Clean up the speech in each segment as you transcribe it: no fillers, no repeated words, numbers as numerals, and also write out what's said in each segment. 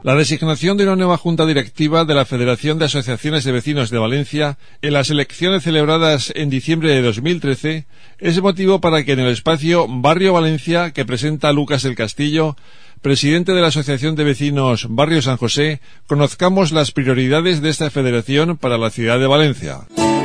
La designación de una nueva junta directiva de la Federación de Asociaciones de Vecinos de Valencia en las elecciones celebradas en diciembre de 2013 es motivo para que en el espacio Barrio Valencia, que presenta Lucas del Castillo, presidente de la Asociación de Vecinos Barrio San José, conozcamos las prioridades de esta federación para la ciudad de Valencia.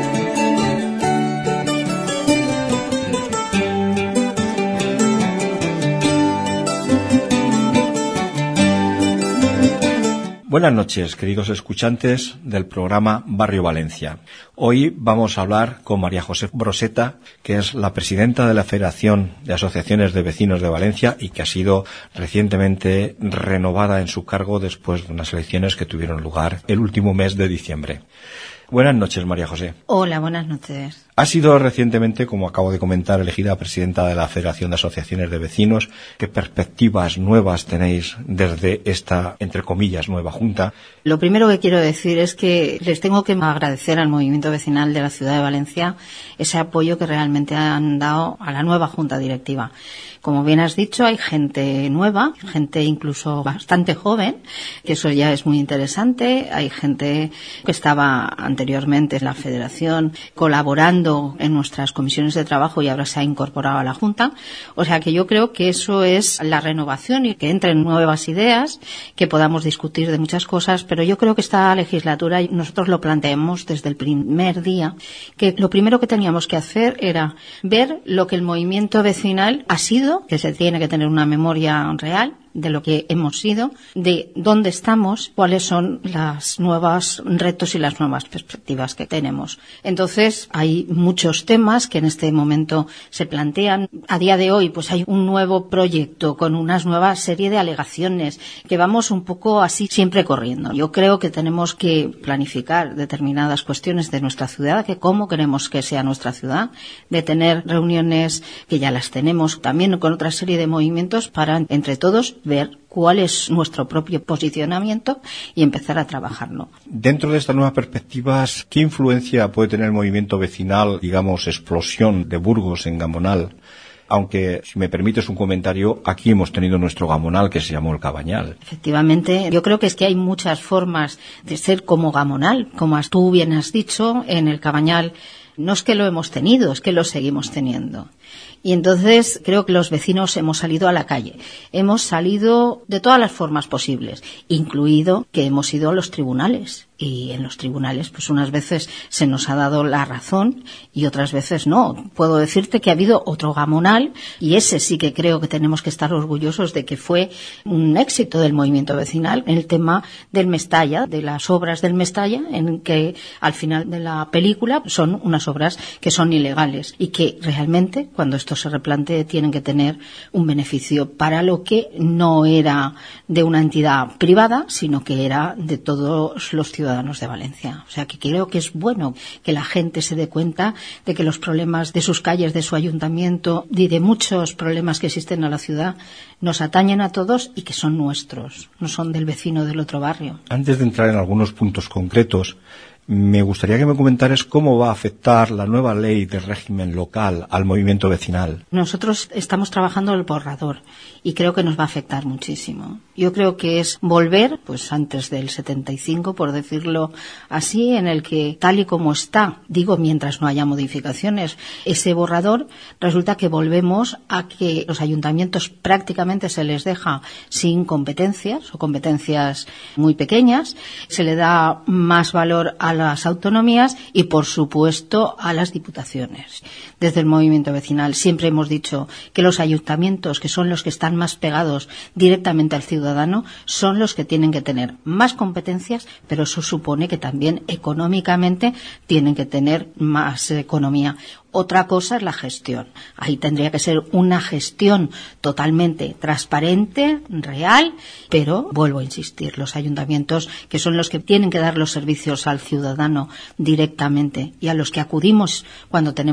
Buenas noches, queridos escuchantes del programa Barrio Valencia. Hoy vamos a hablar con María José Broseta, que es la presidenta de la Federación de Asociaciones de Vecinos de Valencia y que ha sido recientemente renovada en su cargo después de unas elecciones que tuvieron lugar el último mes de diciembre. Buenas noches, María José. Hola, buenas noches. Ha sido recientemente, como acabo de comentar, elegida presidenta de la Federación de Asociaciones de Vecinos. ¿Qué perspectivas nuevas tenéis desde esta, entre comillas, nueva junta? Lo primero que quiero decir es que les tengo que agradecer al movimiento vecinal de la ciudad de Valencia ese apoyo que realmente han dado a la nueva junta directiva. Como bien has dicho, hay gente nueva, gente incluso bastante joven, que eso ya es muy interesante. Hay gente que estaba anteriormente en la federación colaborando en nuestras comisiones de trabajo y ahora se ha incorporado a la Junta. O sea que yo creo que eso es la renovación y que entren nuevas ideas, que podamos discutir de muchas cosas, pero yo creo que esta legislatura nosotros lo planteamos desde el primer día, que lo primero que teníamos que hacer era ver lo que el movimiento vecinal ha sido, que se tiene que tener una memoria real de lo que hemos sido, de dónde estamos, cuáles son los nuevos retos y las nuevas perspectivas que tenemos. Entonces, hay muchos temas que en este momento se plantean. A día de hoy, pues hay un nuevo proyecto con una nueva serie de alegaciones que vamos un poco así siempre corriendo. Yo creo que tenemos que planificar determinadas cuestiones de nuestra ciudad, que cómo queremos que sea nuestra ciudad, de tener reuniones que ya las tenemos también con otra serie de movimientos para entre todos ver cuál es nuestro propio posicionamiento y empezar a trabajarlo. Dentro de estas nuevas perspectivas, ¿qué influencia puede tener el movimiento vecinal, digamos, explosión de Burgos en Gamonal? Aunque, si me permites un comentario, aquí hemos tenido nuestro Gamonal que se llamó el Cabañal. Efectivamente, yo creo que es que hay muchas formas de ser como Gamonal, como tú bien has dicho, en el Cabañal. No es que lo hemos tenido, es que lo seguimos teniendo. Y entonces creo que los vecinos hemos salido a la calle. Hemos salido de todas las formas posibles, incluido que hemos ido a los tribunales. Y en los tribunales, pues unas veces se nos ha dado la razón y otras veces no. Puedo decirte que ha habido otro Gamonal y ese sí que creo que tenemos que estar orgullosos de que fue un éxito del movimiento vecinal en el tema del Mestalla, de las obras del Mestalla, en que al final de la película son unas obras que son ilegales y que realmente cuando esto se replantee tienen que tener un beneficio para lo que no era de una entidad privada, sino que era de todos los ciudadanos de Valencia. O sea que creo que es bueno que la gente se dé cuenta de que los problemas de sus calles, de su ayuntamiento y de muchos problemas que existen en la ciudad nos atañen a todos y que son nuestros, no son del vecino del otro barrio. Antes de entrar en algunos puntos concretos, me gustaría que me comentaras cómo va a afectar la nueva ley de régimen local al movimiento vecinal. Nosotros estamos trabajando el borrador y creo que nos va a afectar muchísimo. Yo creo que es volver, pues antes del 75, por decirlo así, en el que tal y como está, digo mientras no haya modificaciones, ese borrador, resulta que volvemos a que los ayuntamientos prácticamente se les deja sin competencias o competencias muy pequeñas, se le da más valor a las autonomías y, por supuesto, a las diputaciones. Desde el movimiento vecinal siempre hemos dicho que los ayuntamientos, que son los que están más pegados directamente al ciudadano, son los que tienen que tener más competencias, pero eso supone que también económicamente tienen que tener más economía. Otra cosa es la gestión. Ahí tendría que ser una gestión totalmente transparente, real, pero vuelvo a insistir, los ayuntamientos, que son los que tienen que dar los servicios al ciudadano directamente y a los que acudimos cuando tenemos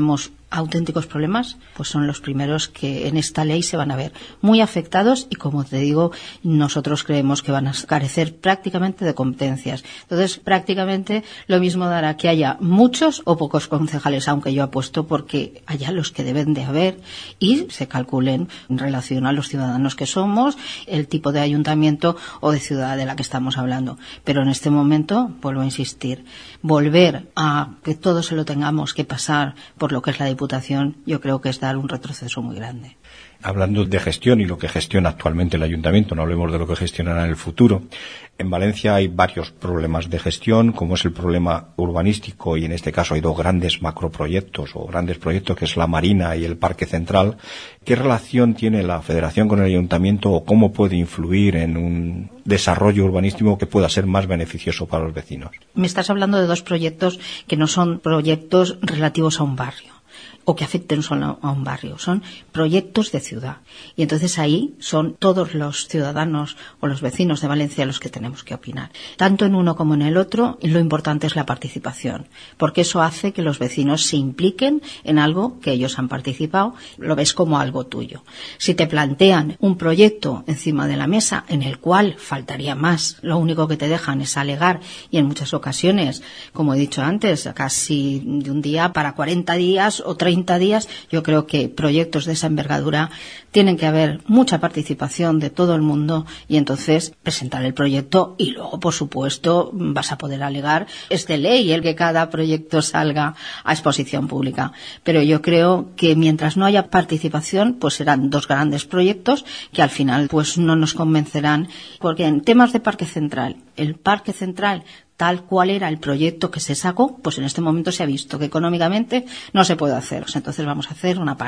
auténticos problemas, pues son los primeros que en esta ley se van a ver muy afectados y, como te digo, nosotros creemos que van a carecer prácticamente de competencias. Entonces, prácticamente lo mismo dará que haya muchos o pocos concejales, aunque yo apuesto porque haya los que deben de haber y se calculen en relación a los ciudadanos que somos, el tipo de ayuntamiento o de ciudad de la que estamos hablando. Pero en este momento, vuelvo a insistir, volver a que todo se lo tengamos que pasar por lo que es la Diputación, yo creo que es dar un retroceso muy grande. Hablando de gestión y lo que gestiona actualmente el Ayuntamiento, no hablemos de lo que gestionará en el futuro. En Valencia hay varios problemas de gestión, como es el problema urbanístico, y en este caso hay dos grandes macroproyectos o grandes proyectos, que es la Marina y el Parque Central. ¿Qué relación tiene la Federación con el Ayuntamiento o cómo puede influir en un desarrollo urbanístico que pueda ser más beneficioso para los vecinos? Me estás hablando de dos proyectos que no son proyectos relativos a un barrio o que afecten solo a un barrio, son proyectos de ciudad. Y entonces ahí son todos los ciudadanos o los vecinos de Valencia los que tenemos que opinar. Tanto en uno como en el otro, lo importante es la participación, porque eso hace que los vecinos se impliquen en algo que ellos han participado, lo ves como algo tuyo. Si te plantean un proyecto encima de la mesa en el cual faltaría más, lo único que te dejan es alegar, y en muchas ocasiones, como he dicho antes, casi de un día para 40 días o 30 días, yo creo que proyectos de esa envergadura tienen que haber mucha participación de todo el mundo y entonces presentar el proyecto y luego, por supuesto, vas a poder alegar. Es de ley el que cada proyecto salga a exposición pública. Pero yo creo que mientras no haya participación, pues serán dos grandes proyectos que al final pues no nos convencerán, porque en temas de Parque Central, el Parque Central tal cual era el proyecto que se sacó, pues en este momento se ha visto que económicamente no se puede hacer. Pues entonces vamos a hacer una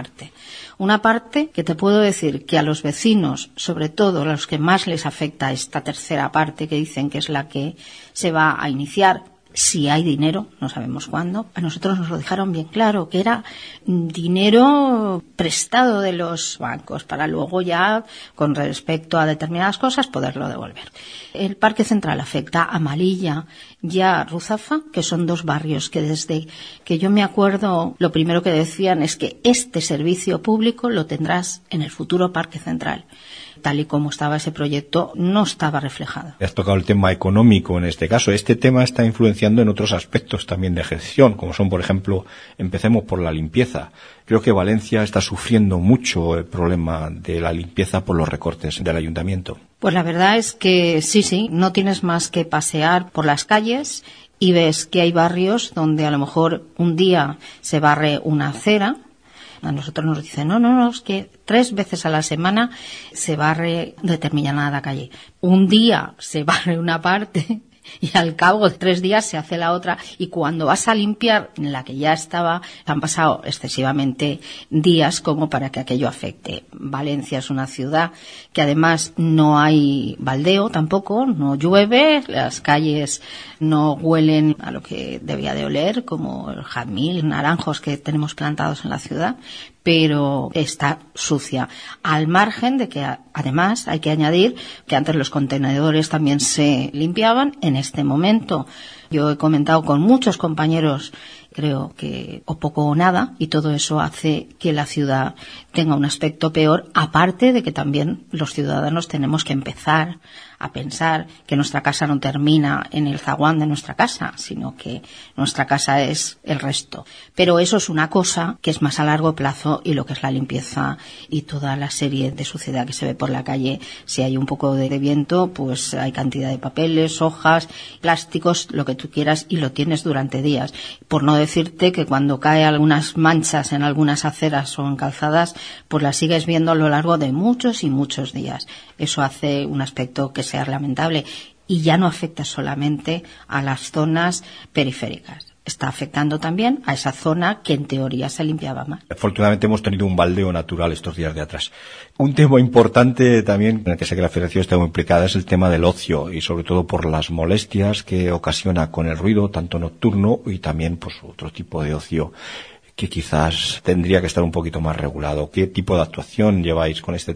parte que te puedo decir que a los vecinos, sobre todo a los que más les afecta esta tercera parte que dicen que es la que se va a iniciar, si hay dinero, no sabemos cuándo. A nosotros nos lo dejaron bien claro, que era dinero prestado de los bancos para luego ya, con respecto a determinadas cosas, poderlo devolver. El Parque Central afecta a Malilla y a Ruzafa, que son dos barrios que desde que yo me acuerdo, lo primero que decían es que este servicio público lo tendrás en el futuro Parque Central. Tal y como estaba ese proyecto, no estaba reflejado. Has tocado el tema económico en este caso. Este tema está influenciando en otros aspectos también de gestión, como son, por ejemplo, empecemos por la limpieza. Creo que Valencia está sufriendo mucho el problema de la limpieza por los recortes del ayuntamiento. Pues la verdad es que sí, no tienes más que pasear por las calles y ves que hay barrios donde a lo mejor un día se barre una acera. A nosotros nos dicen, no, es que 3 veces a la semana se barre determinada calle. Un día se barre una parte y al cabo de 3 días se hace la otra, y cuando vas a limpiar la que ya estaba, han pasado excesivamente días como para que aquello afecte. Valencia es una ciudad que además no hay baldeo tampoco, no llueve, las calles no huelen a lo que debía de oler, como el jazmín, naranjos que tenemos plantados en la ciudad, pero está sucia. Al margen de que, además, hay que añadir que antes los contenedores también se limpiaban. En este momento, yo he comentado con muchos compañeros, creo que o poco o nada, y todo eso hace que la ciudad tenga un aspecto peor, aparte de que también los ciudadanos tenemos que empezar a pensar que nuestra casa no termina en el zaguán de nuestra casa, sino que nuestra casa es el resto. Pero eso es una cosa que es más a largo plazo, y lo que es la limpieza y toda la serie de suciedad que se ve por la calle, si hay un poco de viento, pues hay cantidad de papeles, hojas, plásticos, lo que tú quieras, y lo tienes durante días. Por no decirte que cuando cae algunas manchas en algunas aceras o en calzadas, pues las sigues viendo a lo largo de muchos y muchos días. Eso hace un aspecto que sea lamentable, y ya no afecta solamente a las zonas periféricas. Está afectando también a esa zona que en teoría se limpiaba más. Afortunadamente hemos tenido un baldeo natural estos días de atrás. Un tema importante también en el que sé que la Federación está muy implicada es el tema del ocio, y sobre todo por las molestias que ocasiona con el ruido, tanto nocturno y también pues otro tipo de ocio que quizás tendría que estar un poquito más regulado. ¿Qué tipo de actuación lleváis con este tema?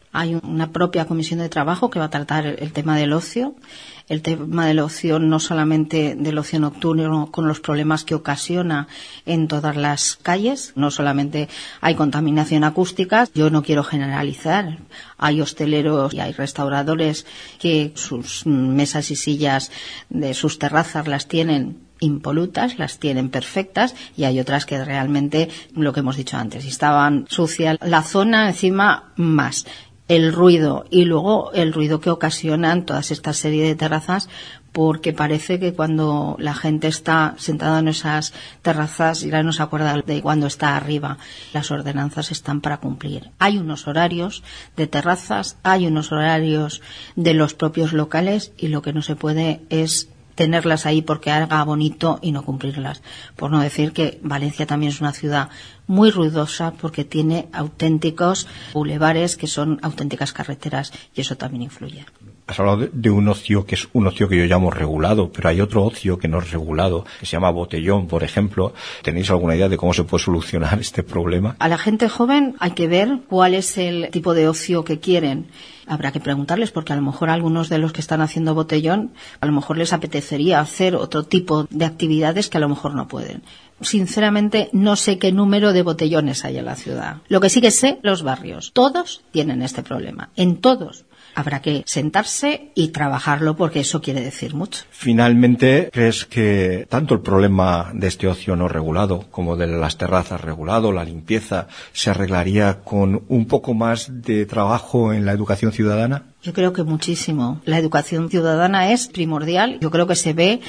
Hay una propia comisión de trabajo que va a tratar el tema del ocio. El tema del ocio, no solamente del ocio nocturno, con los problemas que ocasiona en todas las calles. No solamente hay contaminación acústica. Yo no quiero generalizar. Hay hosteleros y hay restauradores que sus mesas y sillas de sus terrazas las tienen impolutas, las tienen perfectas, y hay otras que realmente, lo que hemos dicho antes, estaban sucias. La zona encima más el ruido, y luego el ruido que ocasionan todas esta serie de terrazas, porque parece que cuando la gente está sentada en esas terrazas ya no se acuerda de cuando está arriba. Las ordenanzas están para cumplir. Hay unos horarios de terrazas, hay unos horarios de los propios locales, y lo que no se puede es tenerlas ahí porque haga bonito y no cumplirlas. Por no decir que Valencia también es una ciudad muy ruidosa porque tiene auténticos bulevares que son auténticas carreteras, y eso también influye. Has hablado de un ocio que es un ocio que yo llamo regulado, pero hay otro ocio que no es regulado, que se llama botellón, por ejemplo. ¿Tenéis alguna idea de cómo se puede solucionar este problema? A la gente joven hay que ver cuál es el tipo de ocio que quieren. Habrá que preguntarles, porque a lo mejor algunos de los que están haciendo botellón, a lo mejor les apetecería hacer otro tipo de actividades que a lo mejor no pueden. Sinceramente, no sé qué número de botellones hay en la ciudad. Lo que sí que sé, los barrios. Todos tienen este problema. En todos. Habrá que sentarse y trabajarlo, porque eso quiere decir mucho. Finalmente, ¿crees que tanto el problema de este ocio no regulado como de las terrazas regulado, la limpieza, se arreglaría con un poco más de trabajo en la educación ciudadana? Yo creo que muchísimo. La educación ciudadana es primordial. Yo creo que se ve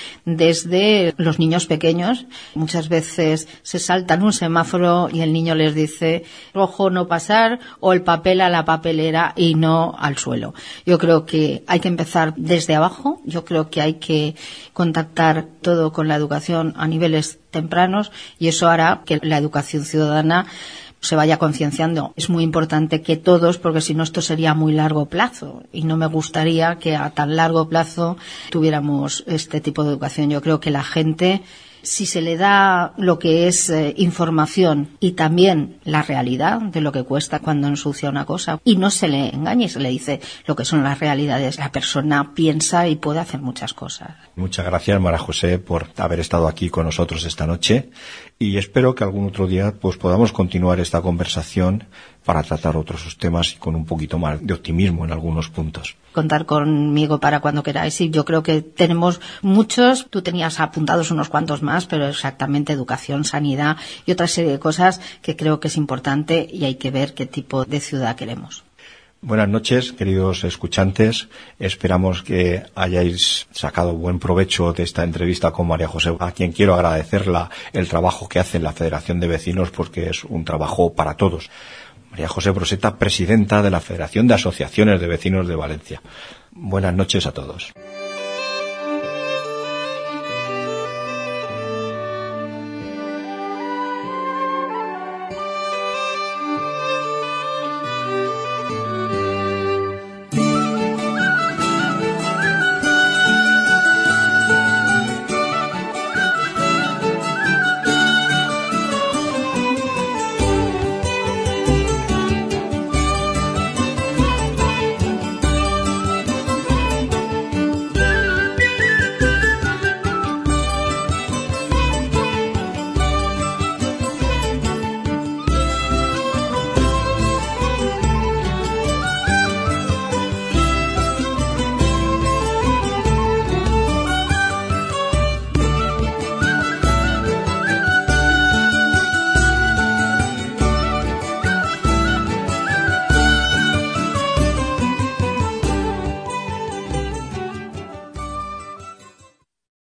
desde los niños pequeños. Muchas veces se saltan un semáforo y el niño les dice rojo no pasar, o el papel a la papelera y no al suelo. Yo creo que hay que empezar desde abajo. Yo creo que hay que contactar todo con la educación a niveles tempranos, y eso hará que la educación ciudadana se vaya concienciando. Es muy importante que todos, porque si no esto sería a muy largo plazo, y no me gustaría que a tan largo plazo tuviéramos este tipo de educación. Yo creo que la gente, si se le da lo que es información y también la realidad de lo que cuesta cuando ensucia una cosa, y no se le engañe y se le dice lo que son las realidades, la persona piensa y puede hacer muchas cosas. Muchas gracias, María José, por haber estado aquí con nosotros esta noche, y espero que algún otro día pues podamos continuar esta conversación para tratar otros temas y con un poquito más de optimismo en algunos puntos. Contar conmigo para cuando queráis. Y yo creo que tenemos muchos, tú tenías apuntados unos cuantos más, pero exactamente educación, sanidad y otra serie de cosas que creo que es importante, y hay que ver qué tipo de ciudad queremos. Buenas noches, queridos escuchantes. Esperamos que hayáis sacado buen provecho de esta entrevista con María José, a quien quiero agradecerla el trabajo que hace en la Federación de Vecinos, porque es un trabajo para todos. María José Broseta, presidenta de la Federación de Asociaciones de Vecinos de Valencia. Buenas noches a todos.